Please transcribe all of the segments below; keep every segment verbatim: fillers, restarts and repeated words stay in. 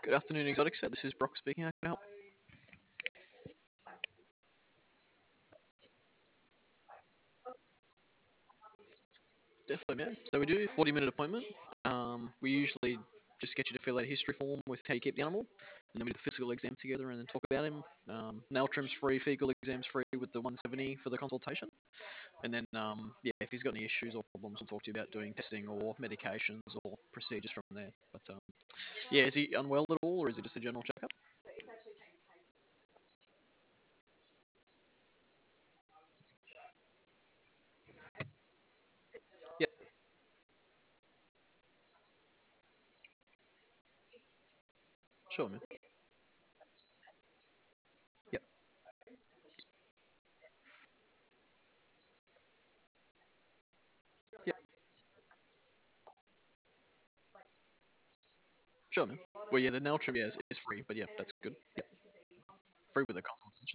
Good afternoon, Exotic Set. This is Brock speaking. How can I help? Definitely, man. So we do a forty minute appointment. Um, we usually just get you to fill out a history form with how you keep the animal, and then we do the physical exam together and then talk about him. Um, nail trim's free, fecal exam's free with the one seventy for the consultation. And then, um, yeah, if he's got any issues or problems, we'll talk to you about doing testing or medications or procedures from there. But um, yeah, is he unwell at all, or is it just a general checkup? Yep, sure, man. Yep, yep, sure, man. Well, yeah, the nail trim, yeah, is, is free, but yeah, that's good. Yep, free with the consultation.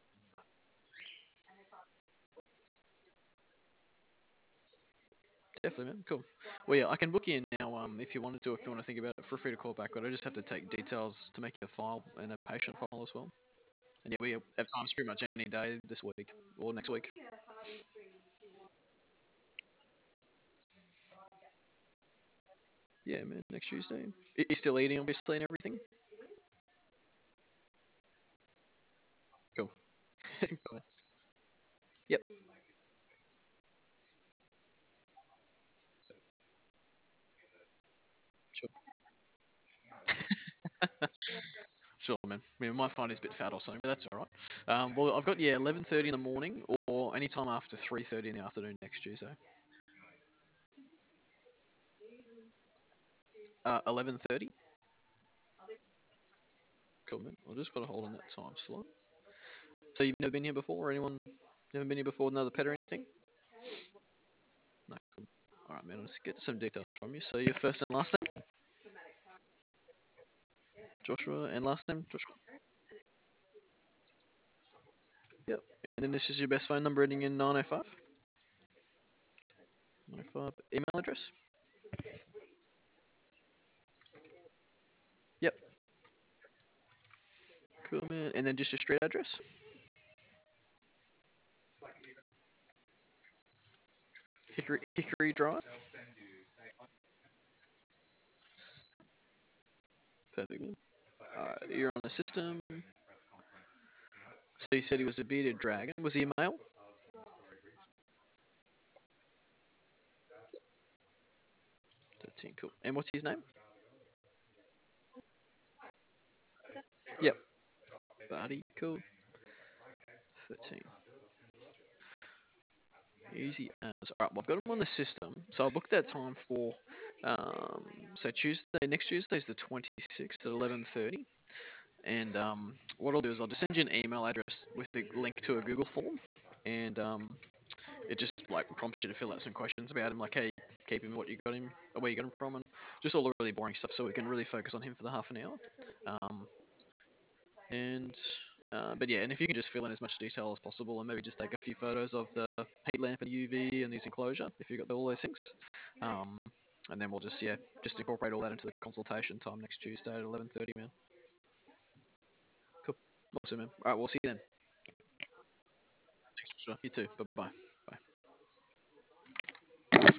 Definitely, man. Cool. Well, yeah, I can book you in now. Um, if you wanted to, if you want to think about it, feel free to call back. But I just have to take details to make a file and a patient file as well. And yeah, we have times pretty much any day this week or next week. Yeah, man. Next Tuesday. Y- You're still eating, obviously, and everything. Cool. Cool. Yep. Sure. Sure, man. I mean, might find he's a bit fat or something, but that's all right. Um, well, I've got yeah, eleven thirty in the morning or any time after three thirty in the afternoon next Tuesday. Uh, eleven thirty. Cool, man. I'll just put a hold on that time slot. So you've never been here before, or anyone never been here before with another pet or anything? No. Cool. All right, man. Let's get some details from you. So your first and last name, Joshua, and last name, Joshua. Yep. And then this is your best phone number ending in nine oh five. nine oh five. Email address. Yep. Cool, man. And then just your street address. Hickory, Hickory Drive. Perfect, man. All right, you're on the system. So you said he was a bearded dragon. Was he a male? thirteen. Cool. And what's his name? Yep. Buddy. Cool. thirteen. Easy as. Alright, well, I've got him on the system. So I'll book that time for, um, so Tuesday, next Tuesday is the twenty-sixth at eleven thirty. And um, what I'll do is I'll just send you an email address with the link to a Google form. And um, it just like prompts you to fill out some questions about him, like hey, keep him, what you got him, or where you got him from, and just all the really boring stuff so we can really focus on him for the half an hour. Um, and uh, but yeah, and if you can just fill in as much detail as possible, and maybe just take a few photos of the heat lamp and U V and his enclosure, if you've got all those things, um, and then we'll just yeah, just incorporate all that into the consultation time next Tuesday at eleven thirty, man. Cool, awesome, man. All right, we'll see you then. Thanks, Joshua. You too. Bye bye. Bye.